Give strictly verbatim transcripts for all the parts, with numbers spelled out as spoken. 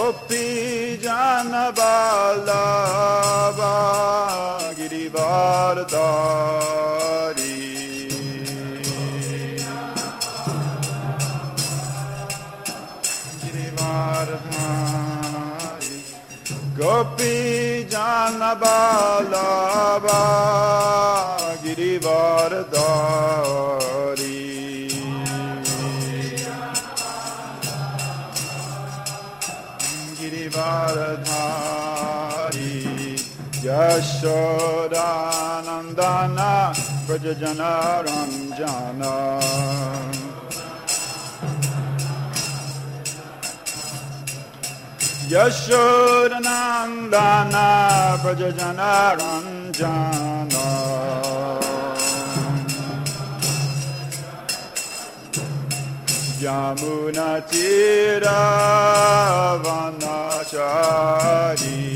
Gopi Jana Vallabha Girivardhari Girivardhari Gopi Jana Vallabha Girivardhari Girivardhari Yashodanandana Vrajajana Ranjana Yashodanandana Vrajajana Ranjana Yamuna Tira Vanachari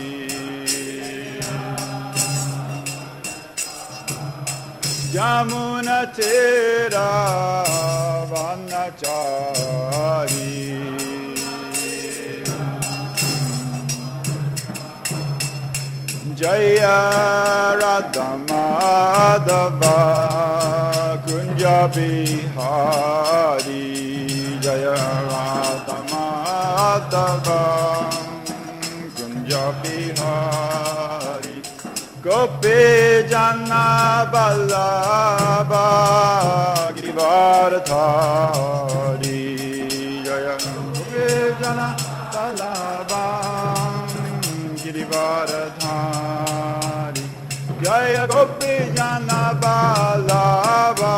Yamuna Tira Vanachari Jaya Radha Madhava Kunja Bihari Jaya Radha Madhava Kunja Bihari Gopi Jana Vallabha Girivardhari Jaya Gopi Jana Vallabha Girivardhari Jaya Gopi Jana Vallabha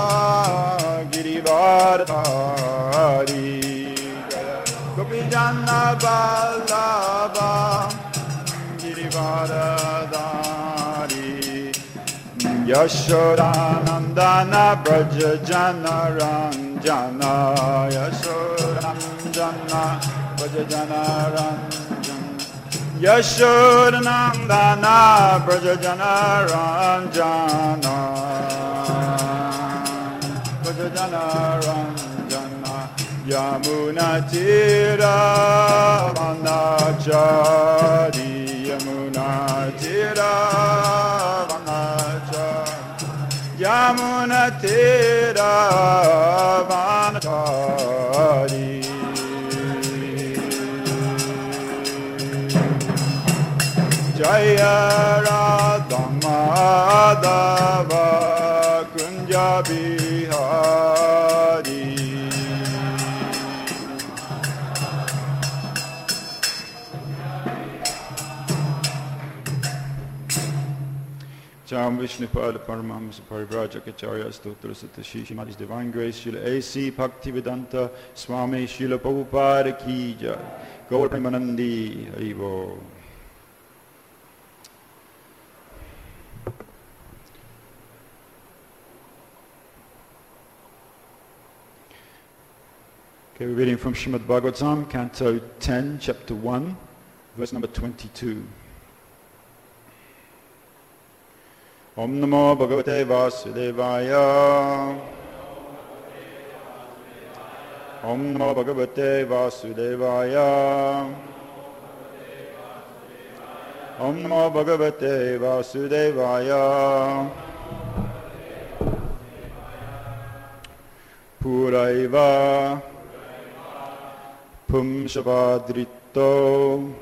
Girivardhari Jaya Gopi Jana Vallabha Girivardhari Yashodanandana Vrajajana Ranjana Yashodanandana Vrajajana Ranjana Yashodanandana Vrajajana Ranjana Vrajajana Ranjana Yamuna Tira Vanachari Yamuna Tira Vanachari Yamuna Tira Vanachari Jaya Radha Madhava Kunja Bihari Jam Vishnupada Paramahamsa Parivrajacharya Stotra Satashi Shrimad Divine Grace Srila A C Bhaktivedanta Swami Srila Prabhupada Ki Jai Gaur Premanandi Haribo. Okay, we're reading from Srimad Bhagavatam, Canto ten, Chapter one, verse number twenty-two. Om Namo Bhagavate Vasudevaya. Om Namo Bhagavate Vasudevaya. Om Namo Bhagavate Vasudevaya. Puraiva Pumsavadrito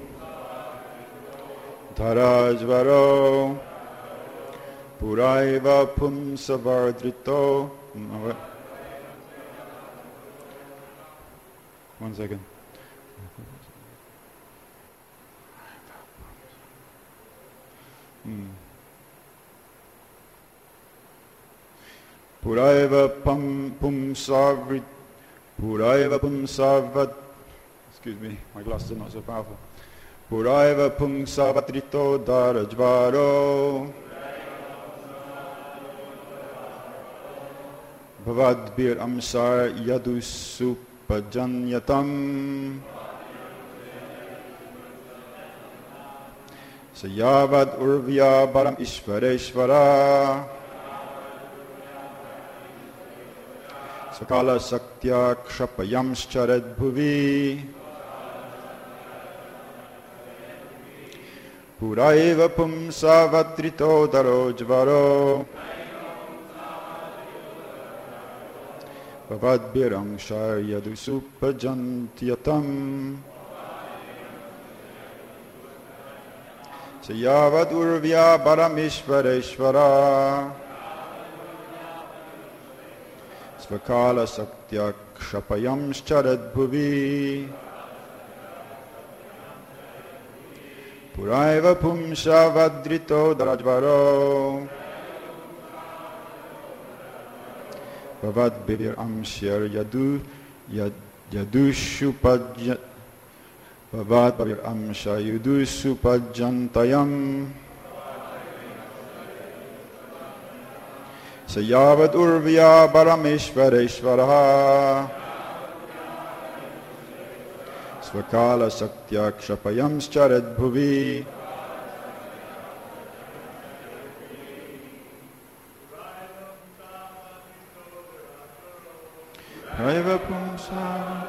Dharajvaro Puraiva Pumsavadrito. One second. Hmm. Puraiva Pum Pumsavrit Puraiva Pumsavat. Excuse me, my glasses are not so powerful. Puraiva Pumsavatrito Dharajvaro Bhavadbir Amsar Yadusupajanyatam Sayavad Urvya Baram Ishvareshvara Sakala Saktya Kshapayamschared Bhuvi Puraiva pumsa vatrito darojvaro Bhavadbhirangsha yadusupajantyatam Sayavad urvya paramishvareshvara Svakala saktya kshapayam charad bhuvi Puraiva pumsa vadrito darajvaro Bhavadbhir amsyar yadu yadushupajya Bhavadbhir amsya yudusupajantayam Sayavad urvya parameshvareshvara Svakala saktya kshapayam charad bhuvi Raiva pumsa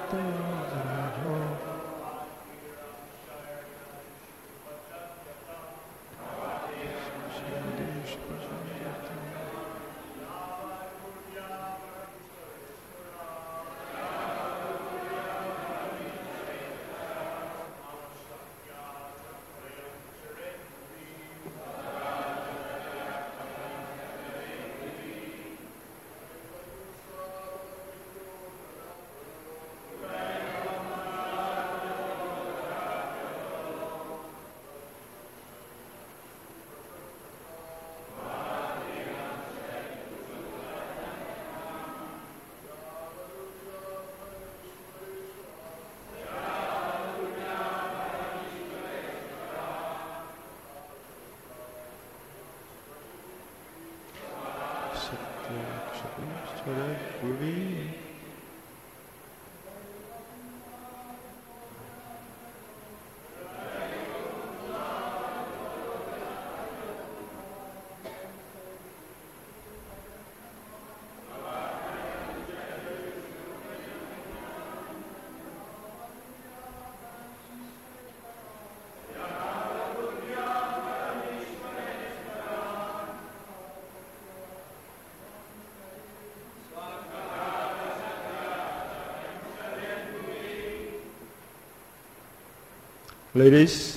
Ladies,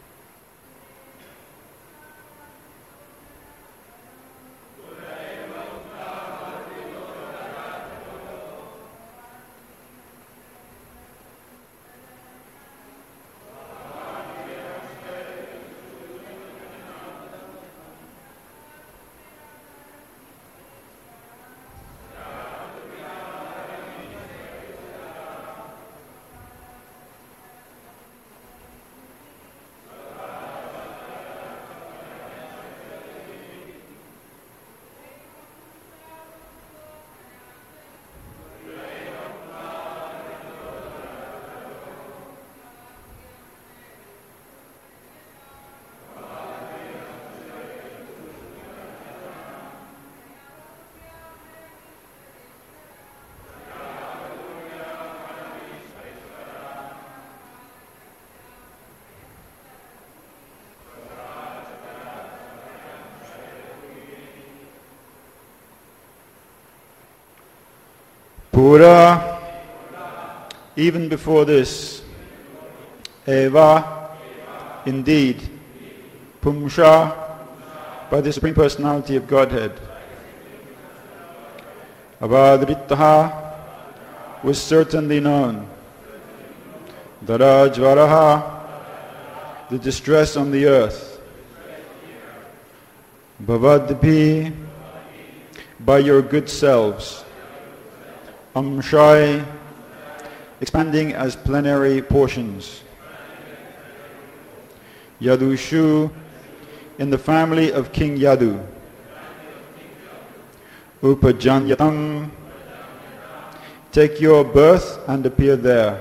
Pura, even before this, Eva, indeed, Pumsha, by the Supreme Personality of Godhead, Avadritaha, was certainly known, Darajvaraha, the distress on the earth, Bhavadbhi, by your good selves, Amshai, expanding as plenary portions, Yadushu, in the family of King Yadu, Upajanyatam, take your birth and appear there.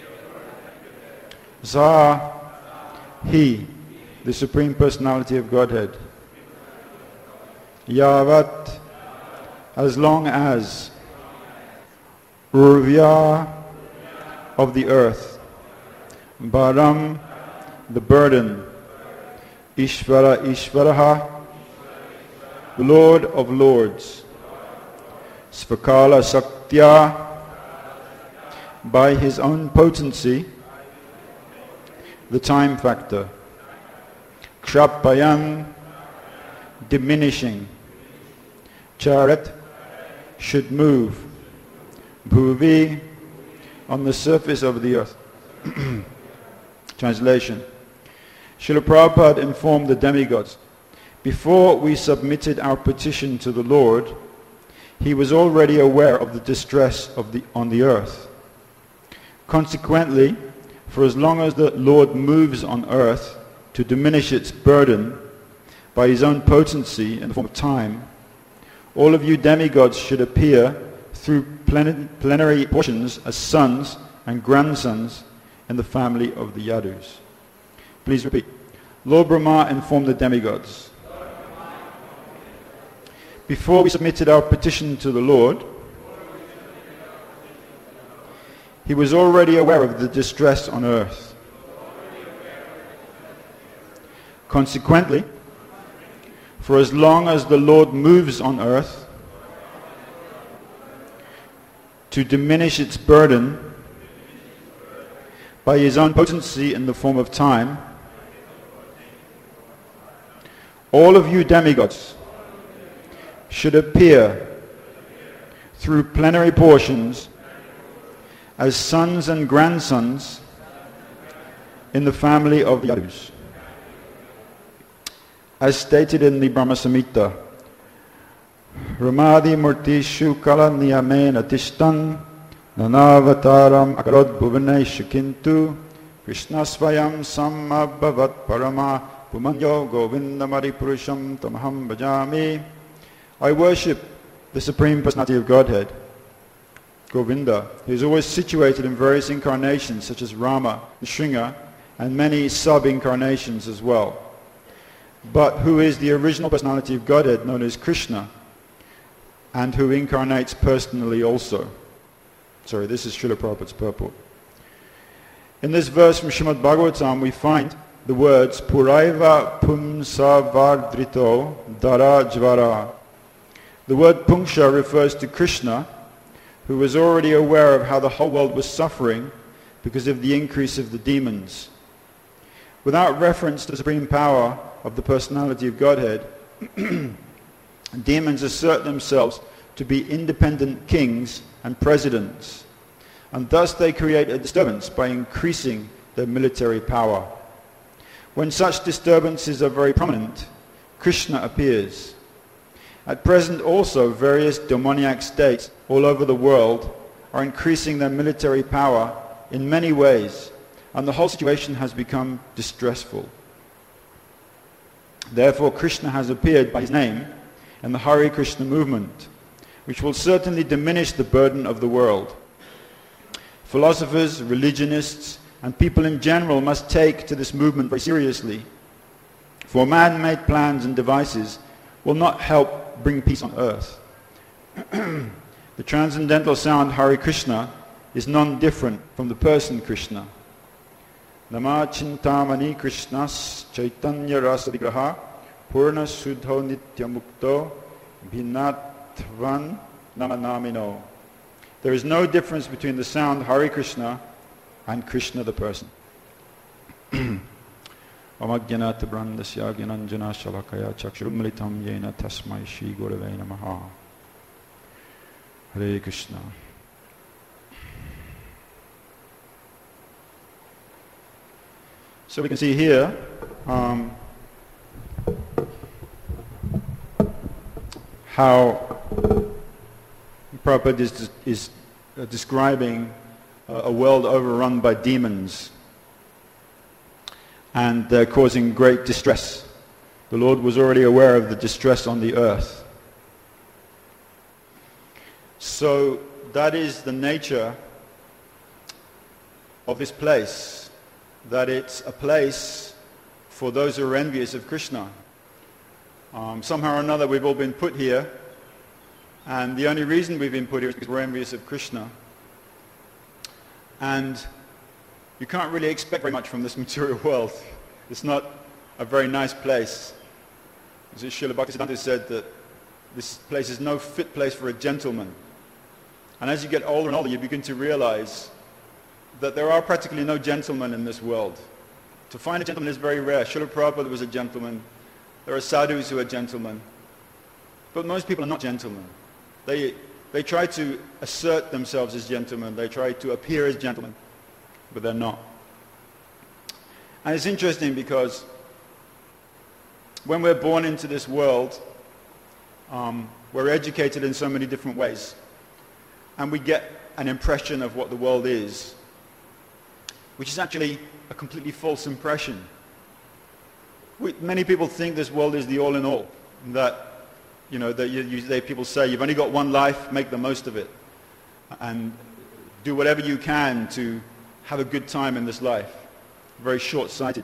Sa, he, the Supreme Personality of Godhead. Yavat, as long as. Urvya, of the earth. Bharam, the burden. Ishvara Ishvaraha, the Lord of Lords, Svakala Saktya, by his own potency, the time factor, Kshapayan, diminishing, Charat, should move, Bhuvi, on the surface of the earth. Translation. Srila Prabhupada informed the demigods, before we submitted our petition to the Lord, he was already aware of the distress of the, on the earth. Consequently, for as long as the Lord moves on earth to diminish its burden by his own potency in the form of time, all of you demigods should appear through plen- plenary portions as sons and grandsons in the family of the Yadus. Please repeat. Lord Brahma informed the demigods, before we submitted our petition to the Lord, he was already aware of the distress on earth. Consequently, for as long as the Lord moves on earth to diminish its burden by his own potency in the form of time, all of you demigods should appear through plenary portions as sons and grandsons in the family of Yadus. As stated in the Brahma Samhita, Ramadi Murtishu Kala Niyamena Tishtan Nanavataram Akarod Bhuvaneshu Kintu Krishna Svayam Sammabhavat Parama Pumanyo Govindamari Purusham Tamaham Bhajami. I worship the Supreme Personality of Godhead, Govinda, who is always situated in various incarnations such as Rama, Nrsimha, and many sub-incarnations as well, but who is the original personality of Godhead known as Krishna, and who incarnates personally also. Sorry, this is Srila Prabhupada's purport. In this verse from Srimad Bhagavatam we find the words Puraiva Pumsa Vardrito Dara Jvara. The word Pungsha refers to Krishna, who was already aware of how the whole world was suffering because of the increase of the demons. Without reference to the supreme power of the personality of Godhead, demons assert themselves to be independent kings and presidents, and thus they create a disturbance by increasing their military power. When such disturbances are very prominent, Krishna appears. At present also, various demoniac states all over the world are increasing their military power in many ways, and the whole situation has become distressful. Therefore, Krishna has appeared by his name in the Hare Krishna movement, which will certainly diminish the burden of the world. Philosophers, religionists, and people in general must take to this movement very seriously, for man-made plans and devices will not help bring peace on earth. The transcendental sound Hare Krishna is non-different from the person Krishna. Nama Chintamani Krishnas Chaitanya Rasa Vigraha Purna Sudho Nitya Mukto Bhinatvan Namanamino. There is no difference between the sound Hare Krishna and Krishna the person. Amagyanata Brandasya Gyananjana Shalakaya Chakshurumlitam Yena Tasmai Shri Gurave Namaha. Hare Krishna. So we can see here um, how Prabhupada is, is uh, describing uh, a world overrun by demons and uh, causing great distress. The Lord was already aware of the distress on the earth. So that is the nature of this place, that it's a place for those who are envious of Krishna. Um, somehow or another we've all been put here, and the only reason we've been put here is because we're envious of Krishna. And you can't really expect very much from this material world. It's not a very nice place. As Srila Bhaktisiddhanta said that this place is no fit place for a gentleman. And as you get older and older, you begin to realize that there are practically no gentlemen in this world. To find a gentleman is very rare. Srila Prabhupada was a gentleman. There are sadhus who are gentlemen. But most people are not gentlemen. They, they try to assert themselves as gentlemen. They try to appear as gentlemen, but they're not. And it's interesting because when we're born into this world, um, we're educated in so many different ways. And we get an impression of what the world is, which is actually a completely false impression. We, many people think this world is the all-in-all, that, you know, that you, you, they, people say, you've only got one life, make the most of it, and do whatever you can to have a good time in this life. Very short-sighted.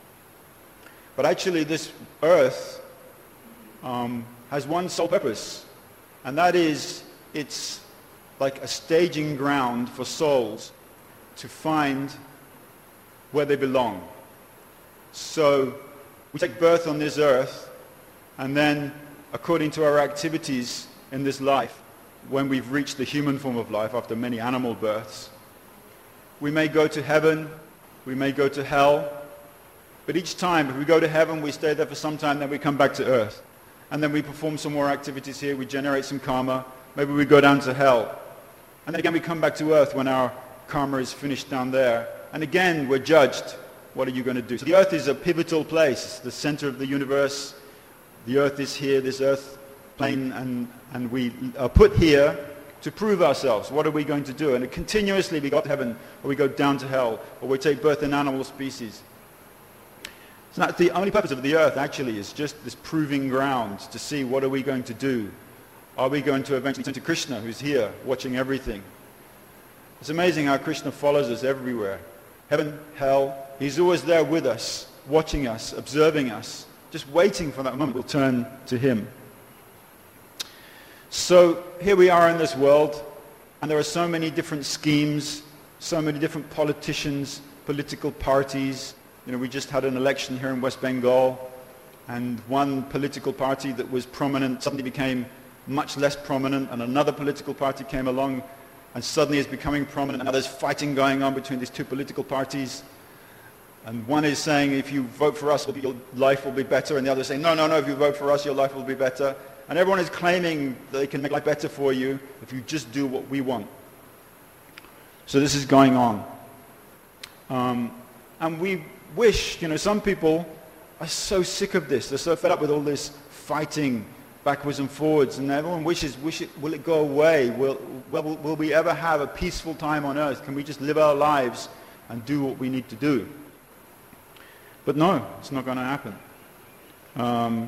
But actually this earth um, has one sole purpose, and that is it's like a staging ground for souls to find where they belong. So we take birth on this earth, and then according to our activities in this life, when we've reached the human form of life after many animal births, we may go to heaven, we may go to hell, but each time if we go to heaven, we stay there for some time, then we come back to earth. And then we perform some more activities here, we generate some karma, maybe we go down to hell. And then again we come back to earth when our karma is finished down there. And again we're judged. What are you going to do? So the earth is a pivotal place. It's the center of the universe. The earth is here, this earth plane, and, and we are put here to prove ourselves. What are we going to do? And continuously we go to heaven, or we go down to hell, or we take birth in animal species. So that's the only purpose of the earth actually, is just this proving ground to see what are we going to do. Are we going to eventually turn to Krishna, who's here, watching everything? It's amazing how Krishna follows us everywhere. Heaven, hell, he's always there with us, watching us, observing us, just waiting for that moment we'll turn to him. So here we are in this world, and there are so many different schemes, so many different politicians, political parties. You know, we just had an election here in West Bengal, and one political party that was prominent suddenly became much less prominent, and another political party came along and suddenly is becoming prominent, and now there's fighting going on between these two political parties. And one is saying, if you vote for us, your life will be better, and the other is saying, no, no, no, if you vote for us, your life will be better. And everyone is claiming that they can make life better for you if you just do what we want. So this is going on. Um, and we wish, you know, some people are so sick of this. They're so fed up with all this fighting backwards and forwards, and everyone wishes, wish it, will it go away? Will, will, will we ever have a peaceful time on earth? Can we just live our lives and do what we need to do? But no, it's not going to happen. Um,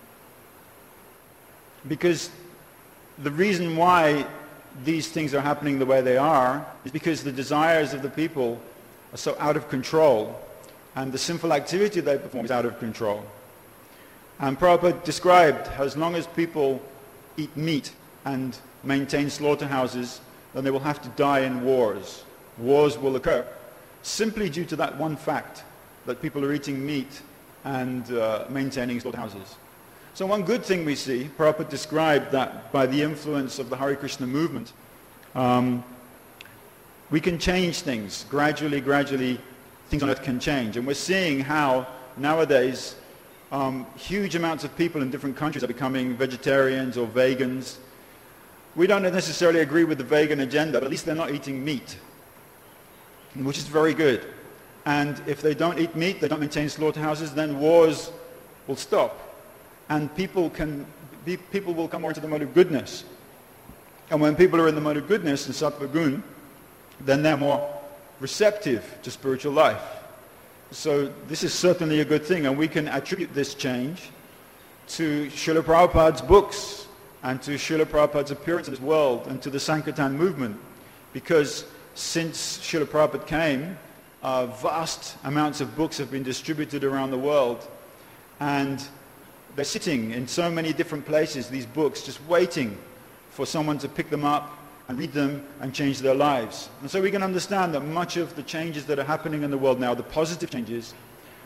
because the reason why these things are happening the way they are is because the desires of the people are so out of control, and the sinful activity they perform is out of control. And Prabhupada described how as long as people eat meat and maintain slaughterhouses, then they will have to die in wars. Wars will occur simply due to that one fact, that people are eating meat and uh, maintaining slaughterhouses. So one good thing we see, Prabhupada described that by the influence of the Hare Krishna movement, um, we can change things. Gradually, gradually, things on earth can change. And we're seeing how nowadays um, huge amounts of people in different countries are becoming vegetarians or vegans. We don't necessarily agree with the vegan agenda, but at least they're not eating meat, which is very good. And if they don't eat meat, they don't maintain slaughterhouses, then wars will stop. And people can, be, people will come more into the mode of goodness. And when people are in the mode of goodness and sattva gun, then they're more receptive to spiritual life. So this is certainly a good thing, and we can attribute this change to Srila Prabhupada's books and to Srila Prabhupada's appearance in this world and to the Sankirtan movement. Because since Srila Prabhupada came, uh, vast amounts of books have been distributed around the world, and they're sitting in so many different places, these books, just waiting for someone to pick them up and read them and change their lives. And so we can understand that much of the changes that are happening in the world now, the positive changes,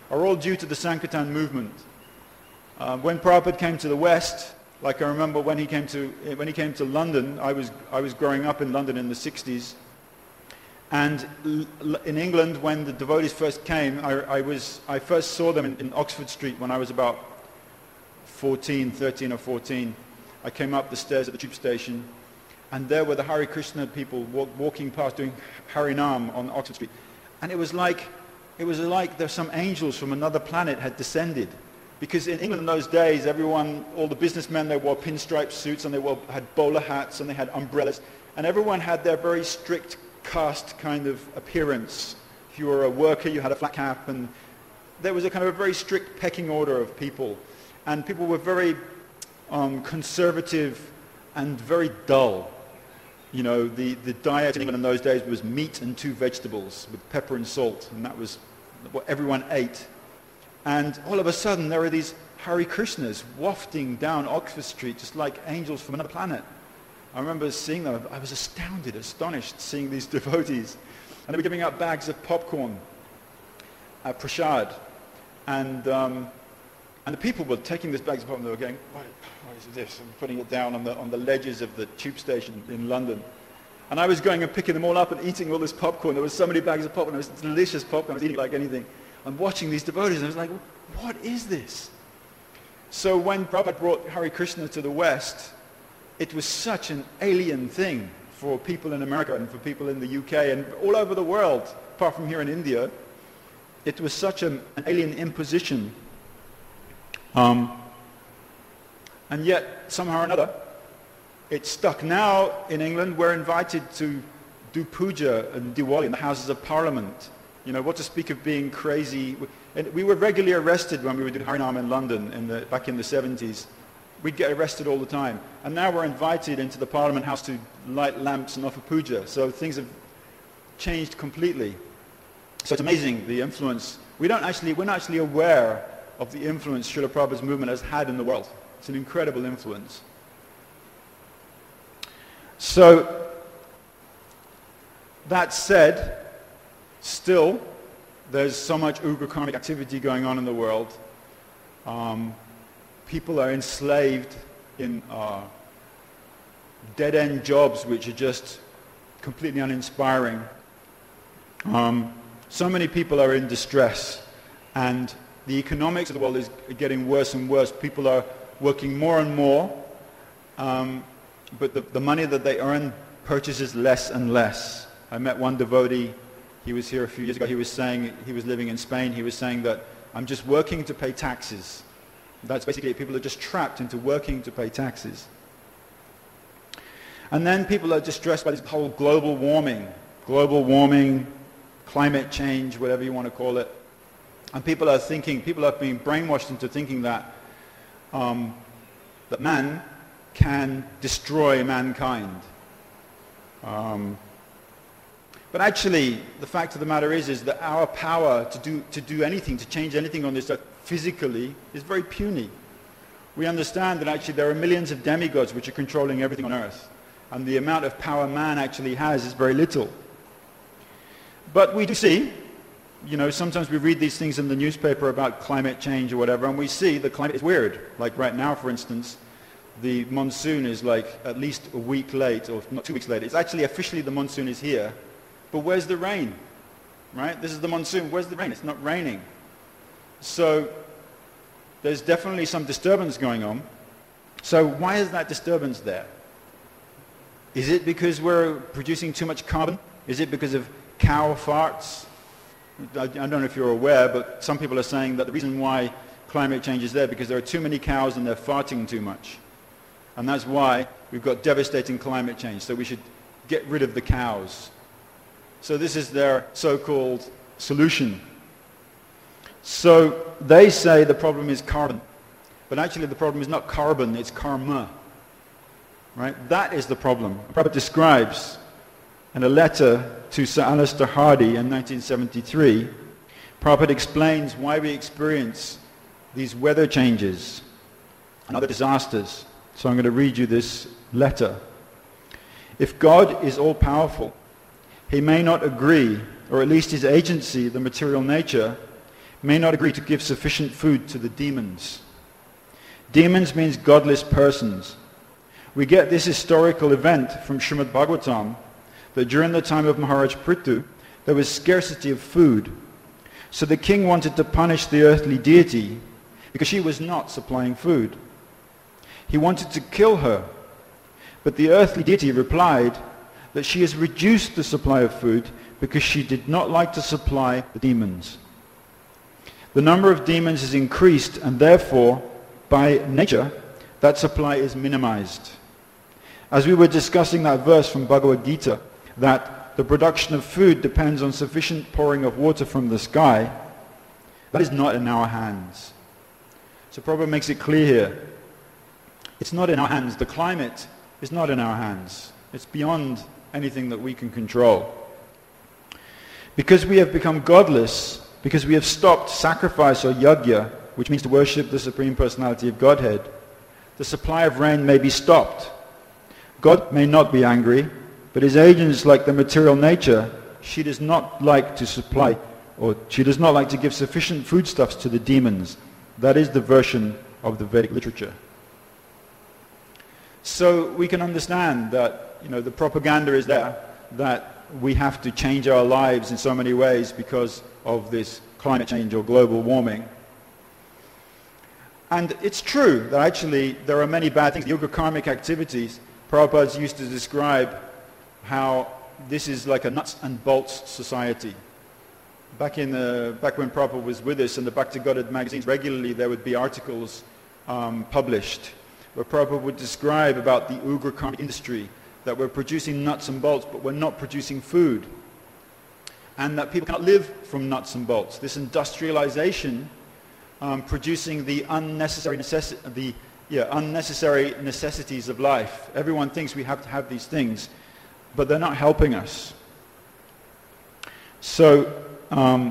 are all due to the Sankirtan movement. Uh, when Prabhupada came to the West, like I remember when he came to when he came to London, I was I was growing up in London in the sixties, and l- in England when the devotees first came, I, I was I first saw them in, in Oxford Street when I was about fourteen, thirteen or fourteen. I came up the stairs at the tube station, and there were the Hare Krishna people walk, walking past doing Harinam on Oxford Street, and it was like it was like there some angels from another planet had descended. Because in England in those days, everyone, all the businessmen, they wore pinstripe suits and they wore, had bowler hats and they had umbrellas. And everyone had their very strict caste kind of appearance. If you were a worker, you had a flat cap, and there was a kind of a very strict pecking order of people. And people were very um, conservative and very dull. You know, the, the diet in England in those days was meat and two vegetables with pepper and salt, and that was what everyone ate. And all of a sudden, there are these Hare Krishnas wafting down Oxford Street, just like angels from another planet. I remember seeing them. I was astounded, astonished, seeing these devotees. And they were giving out bags of popcorn, uh, prasad. And, um, and the people were taking these bags of popcorn, they were going, what, what is this? And putting it down on the, on the ledges of the tube station in London. And I was going and picking them all up and eating all this popcorn. There was so many bags of popcorn. It was delicious popcorn. I was eating it like anything. I'm watching these devotees, and I was like, what is this? So when Prabhupada brought Hare Krishna to the West, it was such an alien thing for people in America and for people in the U K and all over the world, apart from here in India. It was such a, an alien imposition. Um, and yet, somehow or another, it stuck. Now, in England, we're invited to do puja and Diwali in the Houses of Parliament. You know, what to speak of being crazy. And we were regularly arrested when we were doing Harinam in London in the, back in the seventies. We'd get arrested all the time. And now we're invited into the Parliament House to light lamps and offer puja. So things have changed completely. So it's amazing, the influence. We don't actually, we're not actually aware of the influence Srila Prabhupada's movement has had in the world. It's an incredible influence. So, that said, still, there's so much ugra karmic activity going on in the world. Um, people are enslaved in uh, dead-end jobs which are just completely uninspiring. Um, so many people are in distress, and the economics of the world is getting worse and worse. People are working more and more, um, but the, the money that they earn purchases less and less. I met one devotee. He was here a few years ago. He was saying, he was living in Spain. He was saying that I'm just working to pay taxes. That's basically it. People are just trapped into working to pay taxes. And then people are distressed by this whole global warming, global warming, climate change, whatever you want to call it. And people are thinking, people are being brainwashed into thinking that um, that man can destroy mankind. Um, But actually, the fact of the matter is, is that our power to do, to do anything, to change anything on this earth physically is very puny. We understand that actually there are millions of demigods which are controlling everything on earth. And the amount of power man actually has is very little. But we do see, you know, sometimes we read these things in the newspaper about climate change or whatever, and we see the climate is weird. Like right now, for instance, the monsoon is like at least a week late, or not two weeks late. It's actually officially the monsoon is here. But where's the rain, right? This is the monsoon. Where's the rain? It's not raining. So there's definitely some disturbance going on. So why is that disturbance there? Is it because we're producing too much carbon? Is it because of cow farts? I don't know if you're aware, but some people are saying that the reason why climate change is there because there are too many cows and they're farting too much. And that's why we've got devastating climate change. So we should get rid of the cows. So this is their so-called solution. So they say the problem is carbon. But actually the problem is not carbon, it's karma. Right? That is the problem. Prabhupada describes in a letter to Sir Alistair Hardy in nineteen seventy-three, Prabhupada explains why we experience these weather changes and other disasters. So I'm going to read you this letter. If God is all-powerful, he may not agree, or at least his agency, the material nature, may not agree to give sufficient food to the demons. Demons means godless persons. We get this historical event from Srimad Bhagavatam that during the time of Maharaj Prithu, there was scarcity of food. So the king wanted to punish the earthly deity because she was not supplying food. He wanted to kill her, but the earthly deity replied that she has reduced the supply of food because she did not like to supply the demons. The number of demons is increased, and therefore, by nature, that supply is minimized. As we were discussing that verse from Bhagavad Gita, that the production of food depends on sufficient pouring of water from the sky, that is not in our hands. So Prabhupada makes it clear here. It's not in our hands. The climate is not in our hands. It's beyond anything that we can control. Because we have become godless, because we have stopped sacrifice or yajna, which means to worship the Supreme Personality of Godhead, the supply of rain may be stopped. God may not be angry, but his agents, like the material nature, she does not like to supply, or she does not like to give sufficient foodstuffs to the demons. That is the version of the Vedic literature. So we can understand that, you know, the propaganda is there, that we have to change our lives in so many ways because of this climate change or global warming. And it's true that actually there are many bad things. Yoga karmic activities, Prabhupada used to describe how this is like a nuts and bolts society. Back in the, back when Prabhupada was with us in the Bhakti Godhead magazines, regularly there would be articles um, published where Prabhupada would describe about the Ugra karmic industry, that we're producing nuts and bolts, but we're not producing food. And that people cannot live from nuts and bolts. This industrialization um, producing the unnecessary, necessi- the, yeah, unnecessary necessities of life. Everyone thinks we have to have these things, but they're not helping us. So, um,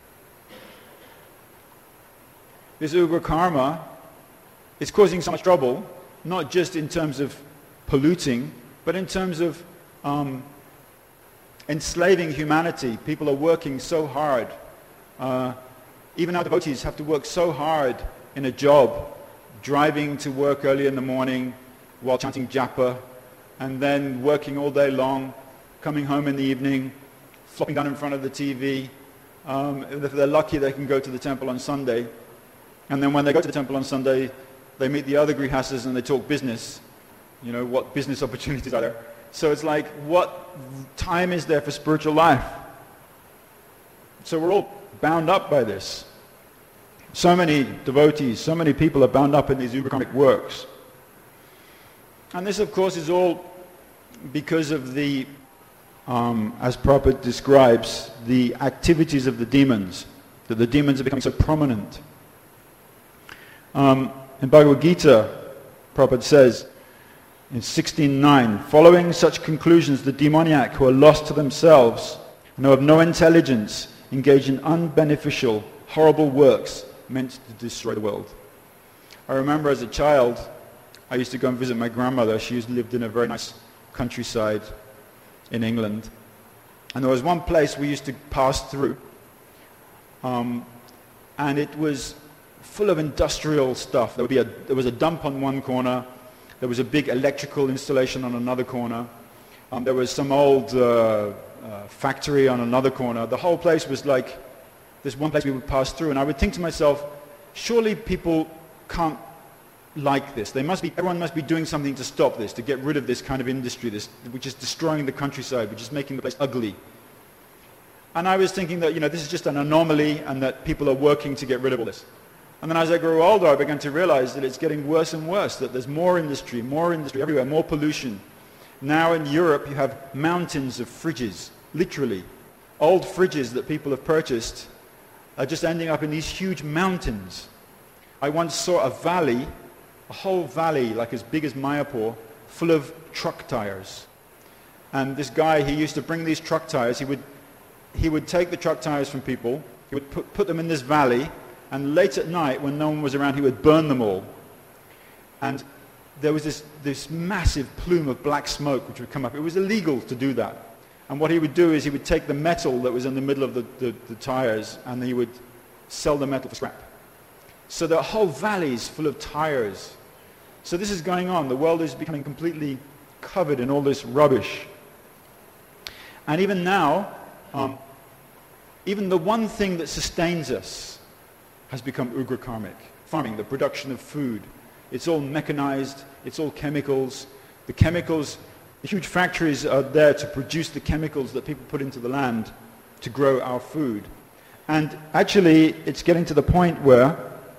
this Ugra karma is causing so much trouble, not just in terms of polluting, but in terms of um, enslaving humanity. People are working so hard. Uh, even our devotees have to work so hard in a job, driving to work early in the morning while chanting japa, and then working all day long, coming home in the evening, flopping down in front of the T V. Um, if they're lucky, they can go to the temple on Sunday. And then when they go to the temple on Sunday, they meet the other grihastas and they talk business. You know, what business opportunities are there? So it's like, what time is there for spiritual life? So we're all bound up by this. So many devotees, so many people are bound up in these Ugra karmic works. And this, of course, is all because of the, um, as Prabhupada describes, the activities of the demons, that the demons are becoming so prominent. Um, in Bhagavad Gita, Prabhupada says, in sixteen nine, following such conclusions, the demoniac who are lost to themselves and who have no intelligence engage in unbeneficial, horrible works meant to destroy the world. I remember as a child, I used to go and visit my grandmother. She lived in a very nice countryside in England. And there was one place we used to pass through. Um, and it was full of industrial stuff. There would be a, there was a dump on one corner. There was a big electrical installation on another corner. Um, there was some old uh, uh, factory on another corner. The whole place was like this one place we would pass through. And I would think to myself, surely people can't like this. They must be, everyone must be doing something to stop this, to get rid of this kind of industry, this, which is destroying the countryside, which is making the place ugly. And I was thinking that, you know, this is just an anomaly and that people are working to get rid of all this. And then as I grew older, I began to realize that it's getting worse and worse, that there's more industry, more industry everywhere, more pollution. Now in Europe, you have mountains of fridges, literally. Old fridges that people have purchased are just ending up in these huge mountains. I once saw a valley, a whole valley like as big as Mayapur, full of truck tires. And this guy, he used to bring these truck tires. He would, he would take the truck tires from people, he would put, put them in this valley, and late at night, when no one was around, he would burn them all. And there was this, this massive plume of black smoke which would come up. It was illegal to do that. And what he would do is he would take the metal that was in the middle of the, the, the tires, and he would sell the metal for scrap. So there are whole valleys full of tires. So this is going on. The world is becoming completely covered in all this rubbish. And even now, um, even the one thing that sustains us has become ugra-karmic. Farming, the production of food. It's all mechanized, it's all chemicals. The chemicals, the huge factories are there to produce the chemicals that people put into the land to grow our food. And actually, it's getting to the point where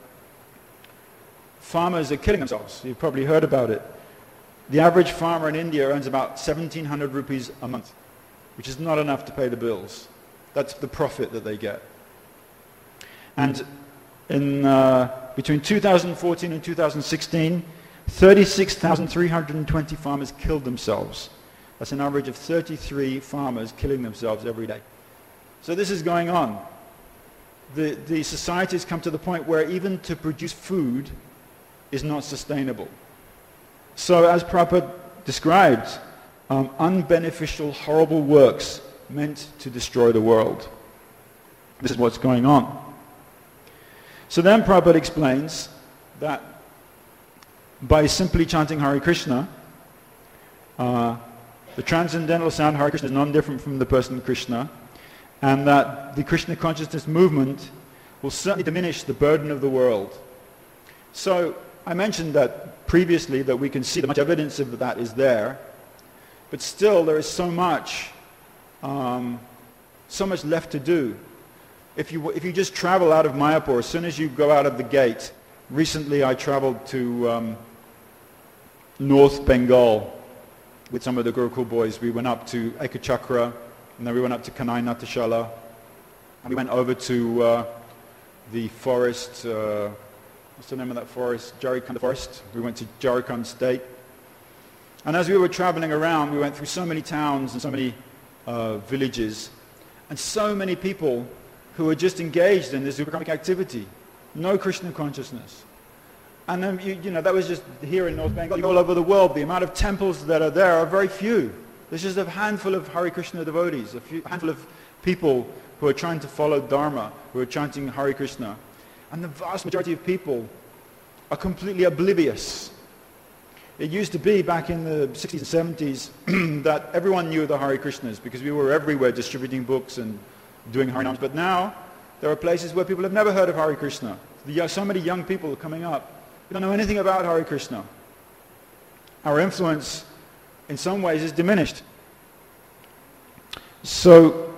farmers are killing themselves. You've probably heard about it. The average farmer in India earns about seventeen hundred rupees a month, which is not enough to pay the bills. That's the profit that they get. And in uh, between two thousand fourteen and two thousand sixteen, thirty-six thousand three hundred twenty farmers killed themselves. That's an average of thirty-three farmers killing themselves every day. So this is going on. The, the society has come to the point where even to produce food is not sustainable. So as Prabhupada described, um, unbeneficial, horrible works meant to destroy the world. This is what's going on. So then Prabhupada explains that by simply chanting Hare Krishna, uh, the transcendental sound Hare Krishna is non-different from the person Krishna, and that the Krishna consciousness movement will certainly diminish the burden of the world. So I mentioned that previously that we can see that much evidence of that is there, but still there is so much, um, so much left to do. If you, if you just travel out of Mayapur, as soon as you go out of the gate, recently I traveled to um, North Bengal with some of the Gurukul boys. We went up to Ekachakra, and then we went up to Kanai Natashala, and we went over to uh, the forest, uh, what's the name of that forest? Jharkhand forest. We went to Jharkhand state. And as we were traveling around, we went through so many towns and so many uh, villages, and so many people who were just engaged in this ugra-karmic activity. No Krishna consciousness. And then, you, you know, that was just here in North Bengal. All over the world, the amount of temples that are there are very few. There's just a handful of Hare Krishna devotees, a few, handful of people who are trying to follow Dharma, who are chanting Hare Krishna. And the vast majority of people are completely oblivious. It used to be back in the sixties and seventies that everyone knew the Hare Krishnas because we were everywhere distributing books and doing Harinams. But now there are places where people have never heard of Hare Krishna. The, so many young people are coming up who don't know anything about Hare Krishna. Our influence in some ways is diminished. So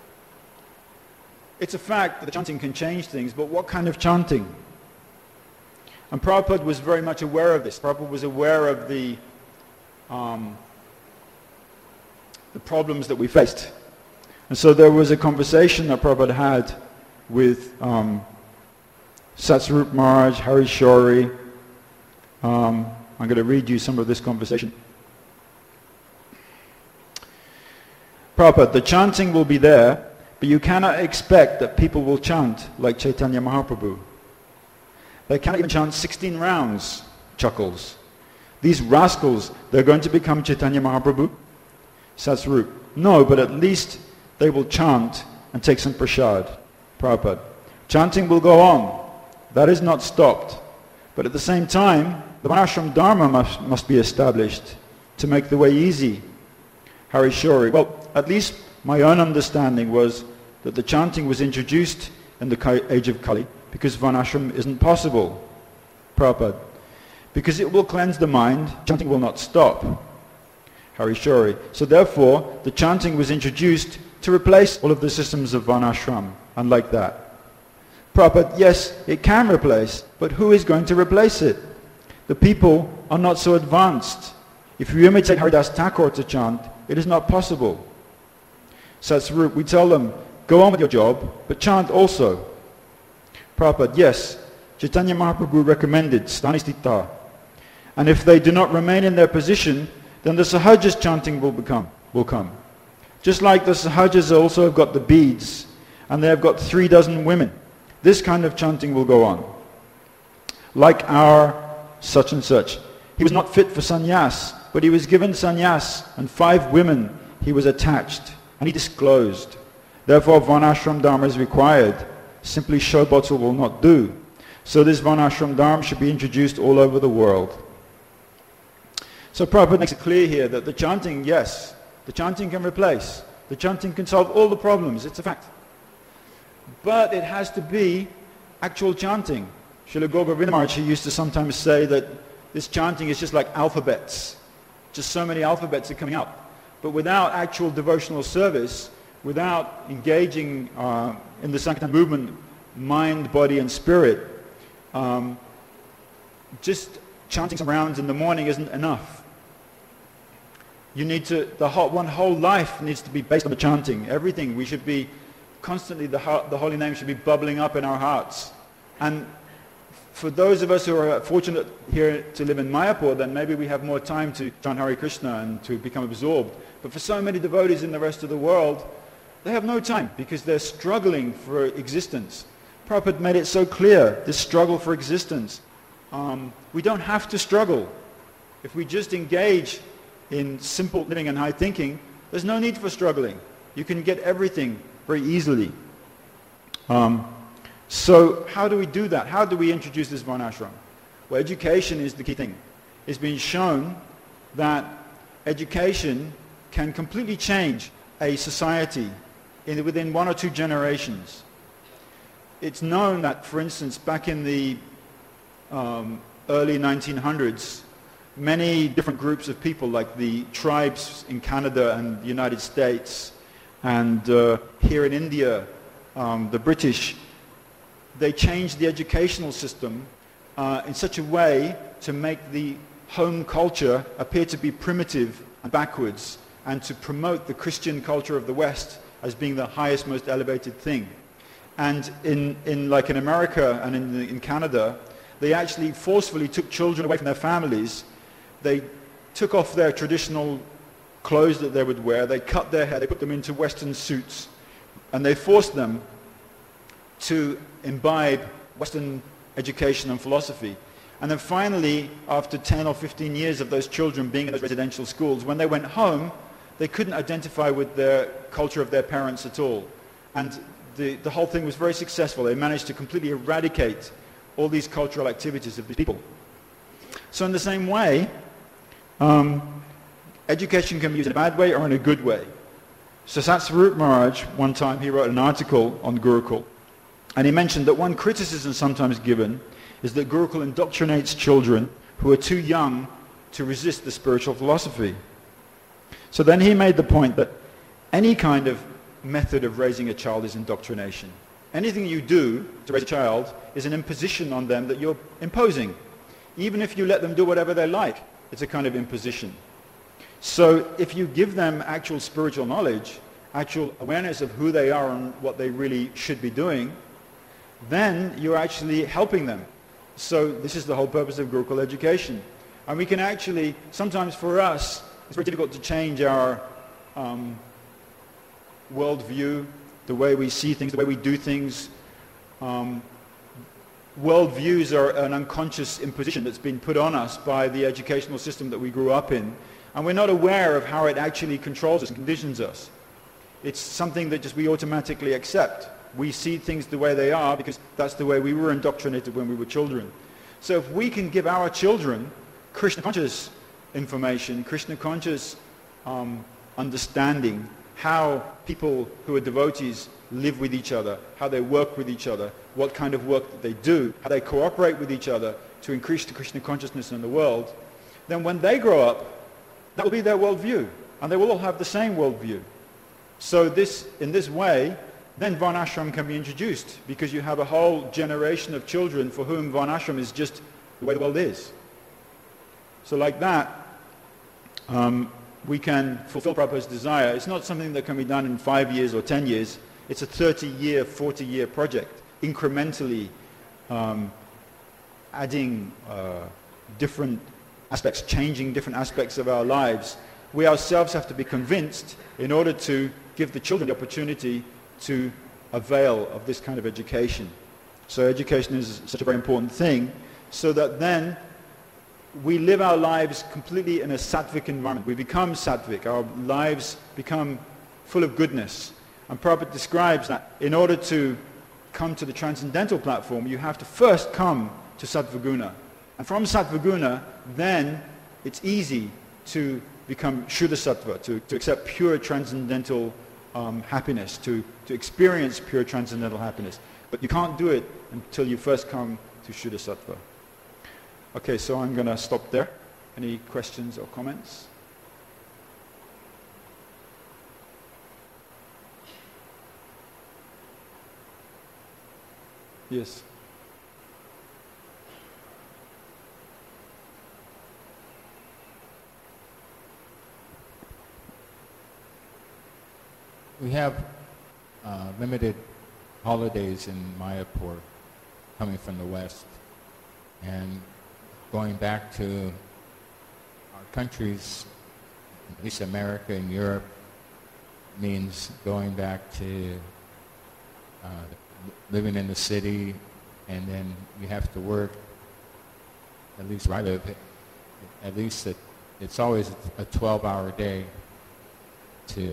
it's a fact that the chanting can change things, but what kind of chanting? And Prabhupada was very much aware of this. Prabhupada was aware of the, um, the problems that we faced. And so there was a conversation that Prabhupada had with um, Satsvarup Maharaj, Hari Shori. Um, I'm going to read you some of this conversation. Prabhupada, the chanting will be there, but you cannot expect that people will chant like Chaitanya Mahaprabhu. They cannot even chant sixteen rounds, chuckles. These rascals, they're going to become Chaitanya Mahaprabhu? Satsvarup, no, but at least they will chant and take some prasad. Prabhupada, chanting will go on. That is not stopped. But at the same time, the Varnashram Dharma must, must be established to make the way easy. Hari Shori, well, at least my own understanding was that the chanting was introduced in the age of Kali because Varnashram isn't possible. Prabhupada, because it will cleanse the mind, chanting will not stop. Hari Shori, so therefore the chanting was introduced to replace all of the systems of Varnashram, unlike that. Prabhupada, yes, it can replace, but who is going to replace it? The people are not so advanced. If you imitate Haridas Thakur to chant, it is not possible. Satsvarup, we tell them, go on with your job, but chant also. Prabhupada, yes, Chaitanya Mahaprabhu recommended Sthanistita. And if they do not remain in their position, then the Sahajas chanting will become, will come. Just like the Sahajas also have got the beads, and they have got three dozen women. This kind of chanting will go on. Like our such and such. He was not fit for sannyas, but he was given sannyas, and five women he was attached, and he disclosed. Therefore, Varnashram Dharma is required. Simply show bottle will not do. So this Varnashram Dharma should be introduced all over the world. So Prabhupada makes it clear here that the chanting, yes, the chanting can replace. The chanting can solve all the problems, it's a fact. But it has to be actual chanting. Srila Gaura Govinda Maharaj used to sometimes say that this chanting is just like alphabets. Just so many alphabets are coming up. But without actual devotional service, without engaging uh, in the Sankirtan movement, mind, body and spirit, um, just chanting some rounds in the morning isn't enough. You need to, the whole, one whole life needs to be based on the chanting. Everything, we should be constantly, the, the holy name should be bubbling up in our hearts. And for those of us who are fortunate here to live in Mayapur, then maybe we have more time to chant Hare Krishna and to become absorbed. But for so many devotees in the rest of the world, they have no time because they're struggling for existence. Prabhupada made it so clear, this struggle for existence. Um, we don't have to struggle. If we just engage in simple living and high thinking, there's no need for struggling. You can get everything very easily. Um, so how do we do that? How do we introduce this Varnashram? Well, education is the key thing. It's been shown that education can completely change a society in, within one or two generations. It's known that, for instance, back in the um, early nineteen hundreds, many different groups of people, like the tribes in Canada and the United States, and uh, here in India, um, the British, they changed the educational system uh, in such a way to make the home culture appear to be primitive and backwards, and to promote the Christian culture of the West as being the highest, most elevated thing. And in, in like in America and in, in Canada, they actually forcefully took children away from their families. They took off their traditional clothes that they would wear, they cut their hair, they put them into Western suits, and they forced them to imbibe Western education and philosophy. And then finally, after ten or fifteen years of those children being in those residential schools, when they went home, they couldn't identify with the culture of their parents at all. And the, the whole thing was very successful. They managed to completely eradicate all these cultural activities of these people. So in the same way, um, education can be used in a bad way or in a good way. So Satsvarup Maharaj, one time he wrote an article on Gurukul, and he mentioned that one criticism sometimes given is that Gurukul indoctrinates children who are too young to resist the spiritual philosophy. So then he made the point that any kind of method of raising a child is indoctrination. Anything you do to raise a child is an imposition on them that you're imposing. Even if you let them do whatever they like, it's a kind of imposition. So if you give them actual spiritual knowledge, actual awareness of who they are and what they really should be doing, then you're actually helping them. So this is the whole purpose of Gurukul education. And we can actually, sometimes for us, it's very difficult to change our um, worldview, the way we see things, the way we do things. Um, worldviews are an unconscious imposition that's been put on us by the educational system that we grew up in. And we're not aware of how it actually controls us and conditions us. It's something that just we automatically accept. We see things the way they are because that's the way we were indoctrinated when we were children. So if we can give our children Krishna conscious information, Krishna conscious um, understanding, how people who are devotees live with each other, how they work with each other, what kind of work that they do, how they cooperate with each other to increase the Krishna consciousness in the world, then when they grow up, that will be their worldview, and they will all have the same worldview. So this, in this way, then Varnashram can be introduced, because you have a whole generation of children for whom Varnashram is just the way the world is. So like that, um, we can fulfill Prabhupada's desire. It's not something that can be done in five years or ten years. It's a thirty-year, forty-year project, incrementally um, adding uh, different aspects, changing different aspects of our lives. We ourselves have to be convinced in order to give the children the opportunity to avail of this kind of education. So education is such a very important thing, so that then we live our lives completely in a sattvic environment. We become sattvic. Our lives become full of goodness. And Prabhupada describes that in order to come to the transcendental platform, you have to first come to Sattvaguna. And from Sattvaguna, then it's easy to become Shuddha Sattva, to, to accept pure transcendental um, happiness, to, to experience pure transcendental happiness. But you can't do it until you first come to Shuddha Sattva. Okay, so I'm going to stop there. Any questions or comments? Yes. We have uh, limited holidays in Mayapur coming from the West, and going back to our countries, at least America and Europe, means going back to uh, living in the city, and then you have to work, at least where I live, at least it, it's always a twelve-hour day to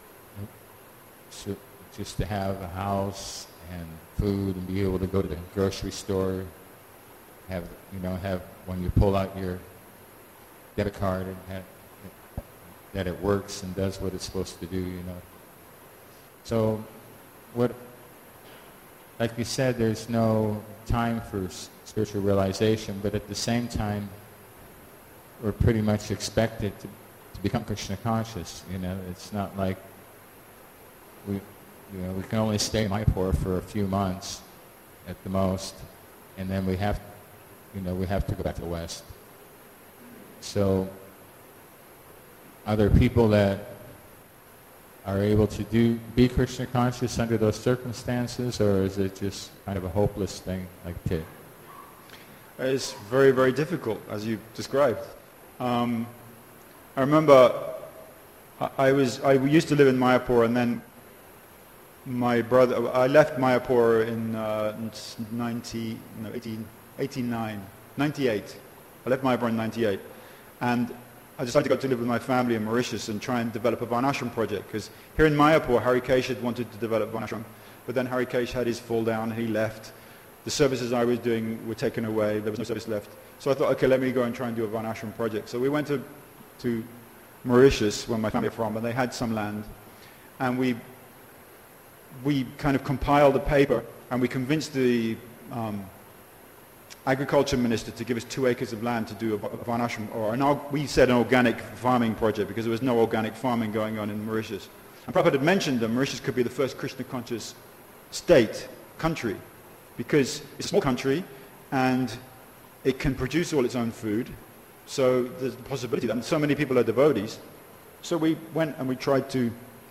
So just to have a house and food and be able to go to the grocery store, have, you know, have, when you pull out your debit card and have, that it works and does what it's supposed to do, you know. So what, like you said, there's no time for spiritual realization, but at the same time, we're pretty much expected to, to become Krishna conscious, you know. It's not like We, you know, we can only stay in Mayapur for a few months at the most, and then we have, you know, we have to go back to the West. So, are there people that are able to do be Krishna conscious under those circumstances, or is it just kind of a hopeless thing, like to? It's very, very difficult, as you described. Um, I remember I, I was I used to live in Mayapur, and then my brother, I left Mayapur in uh, ninety, no, eighteen, eighty-nine, ninety-eight. I left Mayapur in ninety-eight. And I decided to go to live with my family in Mauritius and try and develop a Varnashram project. Because here in Mayapur, Harikesh had wanted to develop Varnashram. But then Harikesh had his fall down, he left. The services I was doing were taken away, there was no service left. So I thought, okay, let me go and try and do a Varnashram project. So we went to, to Mauritius, where my family are from, and they had some land. And we we kind of compiled a paper, and we convinced the um, agriculture minister to give us two acres of land to do a, a Varnashram, or an, we said an organic farming project, because there was no organic farming going on in Mauritius. And Prabhupada had mentioned that Mauritius could be the first Krishna conscious state, country, because it's a small country, and it can produce all its own food, so there's the possibility that, and so many people are devotees. So we went and we tried to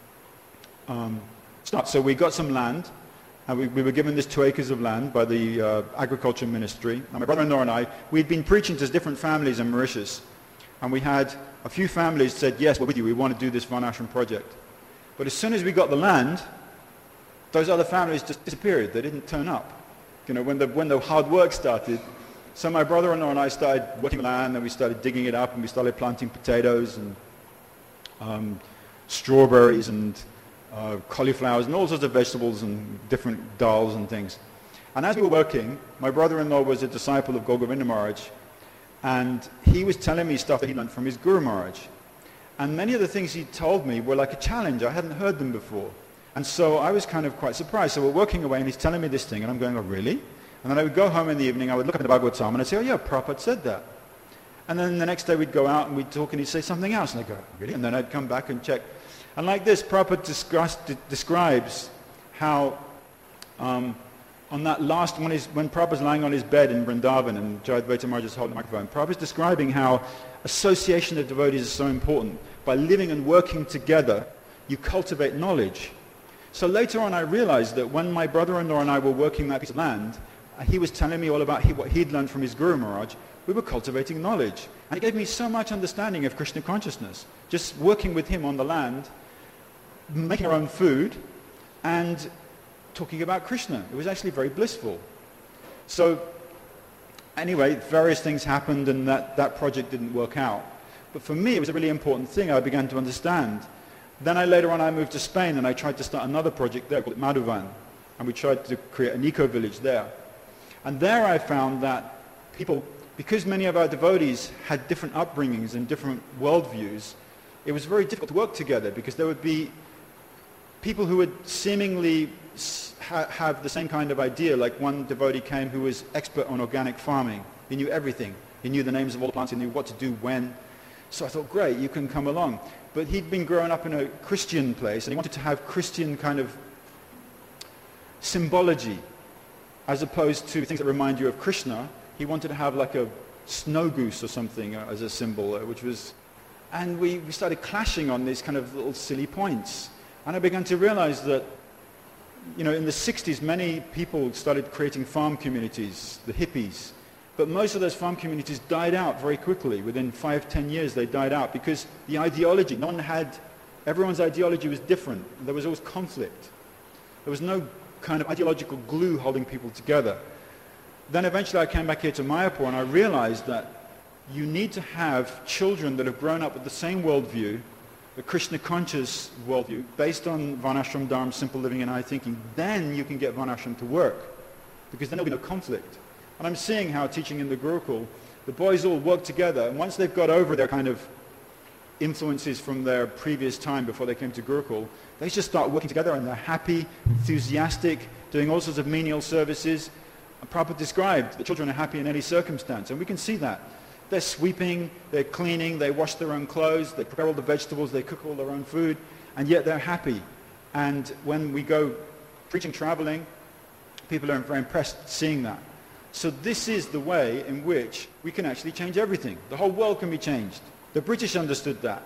um, start. So we got some land, and we, we were given this two acres of land by the uh, agriculture ministry. And my brother-in-law and I, we'd been preaching to different families in Mauritius, and we had a few families said, yes, we're with you, we want to do this Varnashram project. But as soon as we got the land, those other families just disappeared. They didn't turn up. You know, when the, when the hard work started, so my brother-in-law and I started working the land, and we started digging it up, and we started planting potatoes and um, strawberries and uh, cauliflowers and all sorts of vegetables and different dals and things. And as we were working, my brother-in-law was a disciple of Govinda Maharaj, and he was telling me stuff that he learned from his Guru Maharaj. And many of the things he told me were like a challenge. I hadn't heard them before. And so I was kind of quite surprised. So we're working away, and he's telling me this thing, and I'm going, oh, really? And then I would go home in the evening, I would look at the Bhagavatam, and I'd say, oh yeah, Prabhupada said that. And then the next day we'd go out and we'd talk, and he'd say something else, and I'd go, really? And then I'd come back and check. And like this, Prabhupada discuss, d- describes how um, on that last, when, he's, when Prabhupada's lying on his bed in Vrindavan, and Jayadvaita Maharaj is holding the microphone, Prabhupada's describing how association of devotees is so important. By living and working together, you cultivate knowledge. So later on I realized that when my brother-in-law and I were working that piece of land, he was telling me all about he, what he'd learned from his Guru Maharaj. We were cultivating knowledge. And it gave me so much understanding of Krishna consciousness. Just working with him on the land, making our own food, and talking about Krishna. It was actually very blissful. So anyway, various things happened, and that, that project didn't work out. But for me, it was a really important thing I began to understand. Then I later on I moved to Spain, and I tried to start another project there called Madhuvan. and we tried to create an eco-village there. And there I found that people, because many of our devotees had different upbringings and different worldviews, it was very difficult to work together because there would be people who would seemingly ha have the same kind of idea. Like one devotee came who was expert on organic farming. He knew everything. He knew the names of all the plants. He knew what to do when. So I thought, great, you can come along. But he'd been growing up in a Christian place, and he wanted to have Christian kind of symbology, as opposed to things that remind you of Krishna. He wanted to have like a snow goose or something uh, as a symbol, uh, which was... And we, we started clashing on these kind of little silly points. And I began to realize that, you know, in the sixties, many people started creating farm communities, the hippies. But most of those farm communities died out very quickly. Within five, ten years, they died out because the ideology, no one had, everyone's ideology was different. There was always conflict. There was no kind of ideological glue holding people together. Then eventually I came back here to Mayapur and I realized that you need to have children that have grown up with the same worldview, the Krishna conscious worldview, based on Varnashram Dharma, simple living and high thinking. Then you can get Varnashram to work, because then there'll be no conflict. And I'm seeing how teaching in the Gurukul, the boys all work together, and once they've got over their kind of influences from their previous time before they came to Gurukul, they just start working together and they're happy, enthusiastic, doing all sorts of menial services. And Prabhupada described the children are happy in any circumstance, and we can see that. They're sweeping, they're cleaning, they wash their own clothes, they prepare all the vegetables, they cook all their own food, and yet they're happy. And when we go preaching, traveling, people are very impressed seeing that. So this is the way in which we can actually change everything. The whole world can be changed. The British understood that.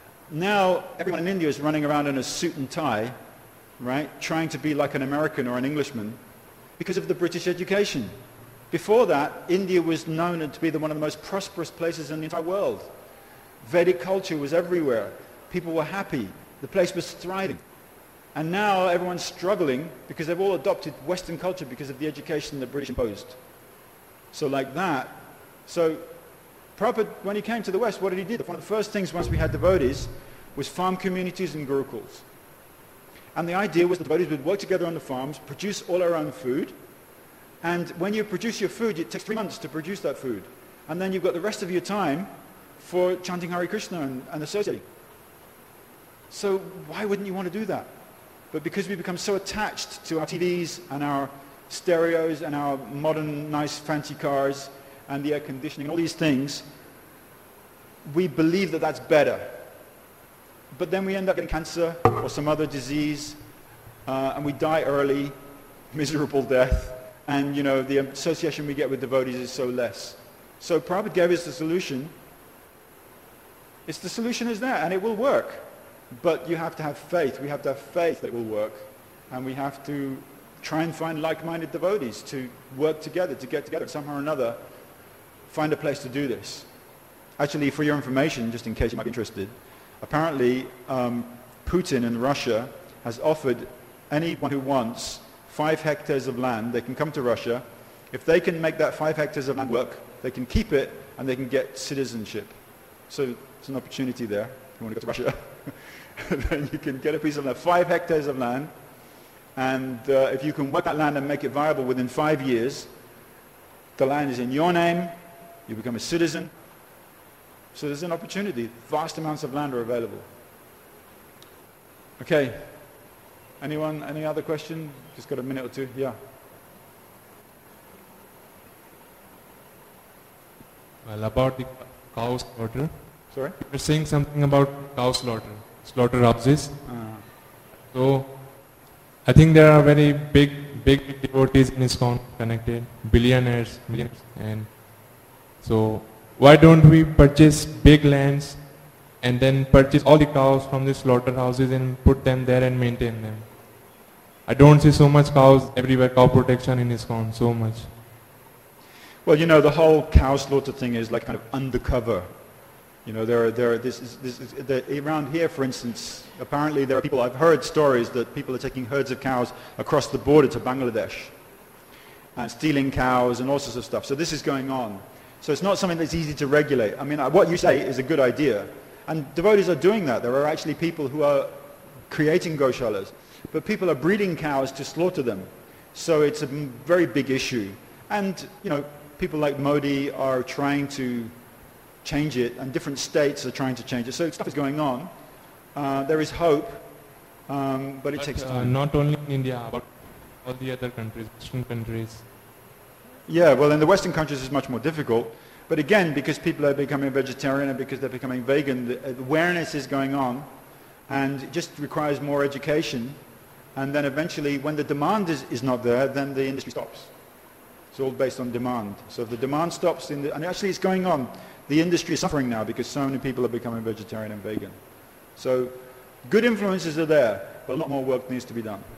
Now everyone in India is running around in a suit and tie, right, trying to be like an American or an Englishman because of the British education. Before that, India was known to be the, one of the most prosperous places in the entire world. Vedic culture was everywhere. People were happy. The place was thriving. And now everyone's struggling because they've all adopted Western culture because of the education the British imposed. So like that. So Prabhupada, when he came to the West, what did he do? One of the first things once we had devotees was farm communities and gurukuls. And the idea was the devotees would work together on the farms, produce all our own food. And when you produce your food, it takes three months to produce that food. And then you've got the rest of your time for chanting Hare Krishna and, and associating. So why wouldn't you want to do that? But because we become so attached to our T Vs and our stereos and our modern, nice, fancy cars and the air conditioning and all these things, we believe that that's better. But then we end up getting cancer or some other disease, uh, and we die early, miserable death. And, you know, the association we get with devotees is so less. So Prabhupada gave us the solution. It's the solution is there, and it will work. But you have to have faith. We have to have faith that it will work. And we have to try and find like-minded devotees to work together, to get together somehow or another, find a place to do this. Actually, for your information, just in case you might be interested, apparently um, Putin in Russia has offered anyone who wants five hectares of land, they can come to Russia. If they can make that five hectares of land work, they can keep it and they can get citizenship. So it's an opportunity there. If you want to go to Russia, then you can get a piece of land, five hectares of land, and uh, if you can work that land and make it viable within five years, the land is in your name, you become a citizen. So there's an opportunity. Vast amounts of land are available. Okay. Anyone, any other question? Just got a minute or two. Yeah. Well, about the cow slaughter. Sorry? You're saying something about cow slaughter, slaughterhouses. Uh, So, I think there are very big, big devotees in ISKCON connected, billionaires, millions, and so why don't we purchase big lands and then purchase all the cows from the slaughterhouses and put them there and maintain them? I don't see so much cows everywhere, cow protection in ISKCON, so much. well, you know, the whole cow slaughter thing is like kind of undercover. You know, there are, there are this, is, this is, there, around here, for instance, apparently there are people, I've heard stories that people are taking herds of cows across the border to Bangladesh and stealing cows and all sorts of stuff. So this is going on. So it's not something that's easy to regulate. I mean, what you say is a good idea. And devotees are doing that. There are actually people who are creating goshalas. But people are breeding cows to slaughter them. So it's a m- very big issue. And, you know, people like Modi are trying to change it, and different states are trying to change it. So stuff is going on. Uh, there is hope, um, but it But, takes uh, time. not only in India, but all the other countries, Western countries. Yeah, well, in the Western countries it's much more difficult. But again, because people are becoming vegetarian and because they're becoming vegan, the awareness is going on, and it just requires more education. And then eventually, when the demand is, is not there, then the industry stops. It's all based on demand. So if the demand stops, in the, and actually it's going on, the industry is suffering now because so many people are becoming vegetarian and vegan. So good influences are there, but a lot more work needs to be done.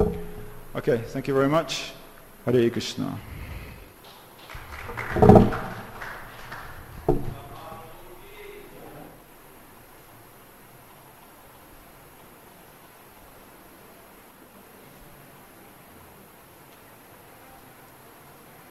Okay, thank you very much. Hare Krishna.